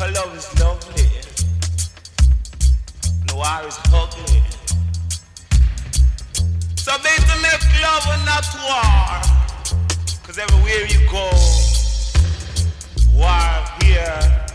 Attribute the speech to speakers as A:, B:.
A: 'Cause love is lovely. No war is ugly. So better make love and not war. 'Cause everywhere you go, war here.